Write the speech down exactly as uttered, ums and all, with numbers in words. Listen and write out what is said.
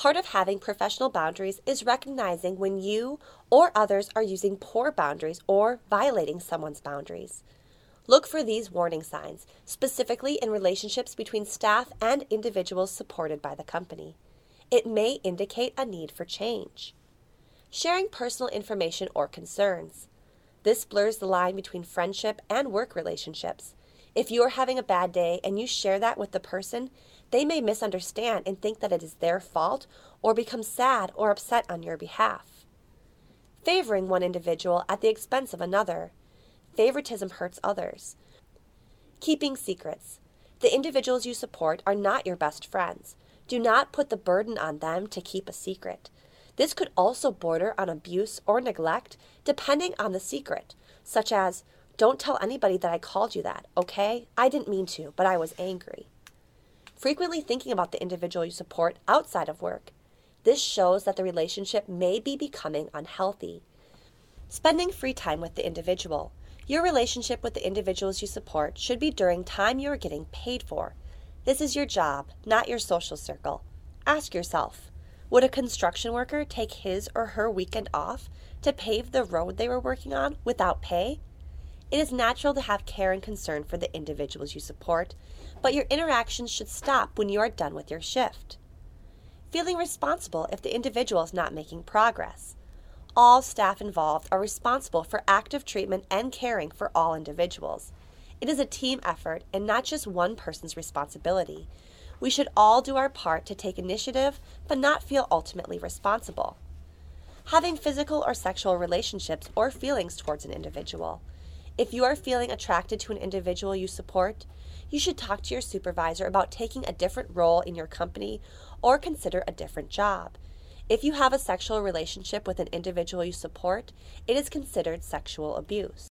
Part of having professional boundaries is recognizing when you or others are using poor boundaries or violating someone's boundaries. Look for these warning signs, specifically in relationships between staff and individuals supported by the company. It may indicate a need for change. Sharing personal information or concerns. This blurs the line between friendship and work relationships. If you are having a bad day and you share that with the person, they may misunderstand and think that it is their fault or become sad or upset on your behalf. Favoring one individual at the expense of another. Favoritism hurts others. Keeping secrets. The individuals you support are not your best friends. Do not put the burden on them to keep a secret. This could also border on abuse or neglect depending on the secret, such as, "Don't tell anybody that I called you that, okay? I didn't mean to, but I was angry." Frequently thinking about the individual you support outside of work. This shows that the relationship may be becoming unhealthy. Spending free time with the individual. Your relationship with the individuals you support should be during time you are getting paid for. This is your job, not your social circle. Ask yourself, would a construction worker take his or her weekend off to pave the road they were working on without pay? It is natural to have care and concern for the individuals you support, but your interactions should stop when you are done with your shift. Feeling responsible if the individual is not making progress. All staff involved are responsible for active treatment and caring for all individuals. It is a team effort and not just one person's responsibility. We should all do our part to take initiative, but not feel ultimately responsible. Having physical or sexual relationships or feelings towards an individual. If you are feeling attracted to an individual you support, you should talk to your supervisor about taking a different role in your company or consider a different job. If you have a sexual relationship with an individual you support, it is considered sexual abuse.